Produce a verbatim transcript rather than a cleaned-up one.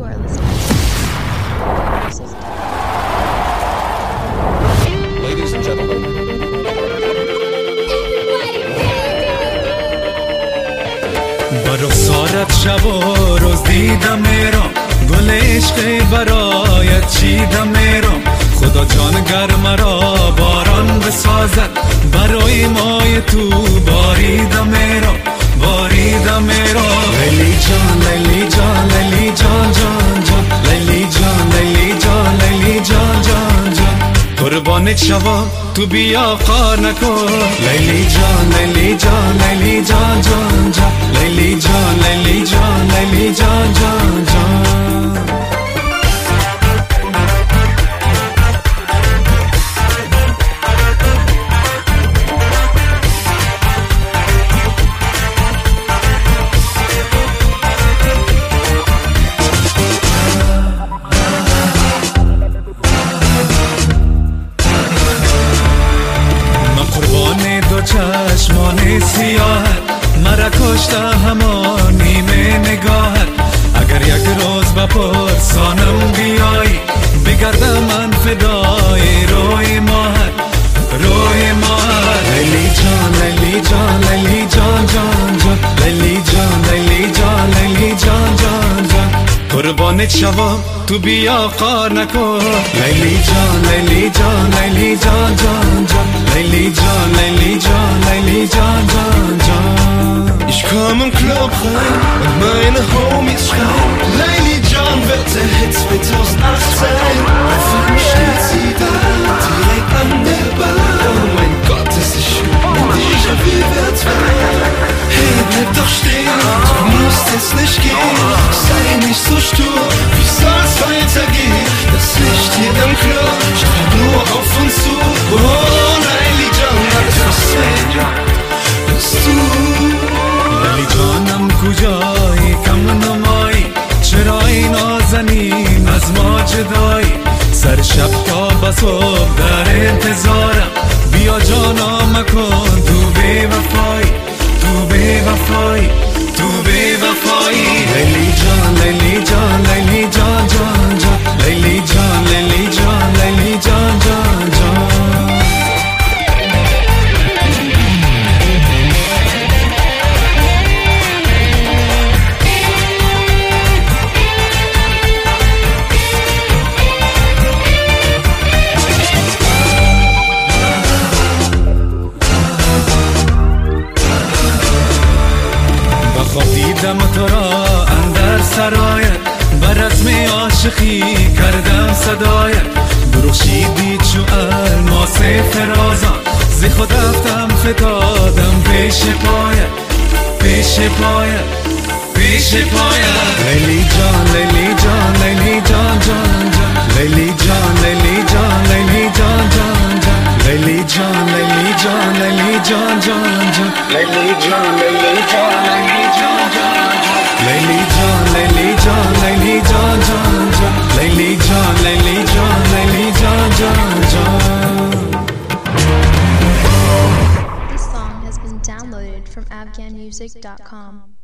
You are listening to Ladies and gentlemen. با رخسارت شب و روز دیدم میرم، گل عشق برایت چیدم میرم. خدا جان گرم را باران بسازد، برای مای تو باریدم میرم، باریدم میرم. لیلی جان لیلی جان لیلی جان جان جان، لیلی جان لیلی جان لیلی جان جان جان، قربانت شوم تو بیا خار نکن. لیلی جان لیلی جان لیلی جان جان جان، لیلی جان لیلی جان لیلی جان جان جان. چشمان سیاهت مرا کشته همان نیمه نگاهت. اگر یک روز بپرسانم بیایی، بگردم من فدای روی ماهت، روی ماهت. لیلی جان لیلی جان لیلی جان جان جان، لیلی جان لیلی جان لیلی جان جان جان، قربانت شوم تو بیا خار نکن. لیلی جان لیلی جان لیلی جان جان جان، لیلی جان لیلی جان لیلی جان جان جان. Ich komm im Club rein und meine Homies schreien, Leili John wird der Hit zwanzig achtzehn. Auf einmal steht sie da, direkt an der Bar. Oh mein Gott, ist sie schön, Déjà-vu wird's wahr. Hey, bleib doch stehen, du musst jetzt nicht gehen. Sei nicht so stur, wie soll's weitergehen? Das Licht hier im Club strahlt nur auf uns zu. Oh, Leili John hat versehen, bist du. لیلی جانم کجایی کم نمایی، چرا این نازنین از ما جدایی؟ سر شب تا به صبح در انتظارم، بیا جانا مکن تو بی وفایی، تو بی وفایی، تو بی وفایی. لیلی جان لیلی جان لیلی جان جان جان، لیلی جان لیلی جان لیلی جان جان جان. دیدم تو را اندر سرایت، بر رسم عاشقی کردم صدایت. درخشیدی چو الماس فرازان، ز خود رفتم فتادم پیش پایت، پیش پایت، پیش پایت. لیلی جان لیلی جان لیلی جان جان جان، لیلی جان لیلی جان لیلی جان جان جان، لیلی جان لیلی جان لیلی جان جان جان، لیلی جان لیلی جان لیلی جان جان جان، لیلی جان لیلی جان لیلی جان جان جان، لیلی جان لیلی جان لیلی جان جان جان. This song has been downloaded from afghan music dot com.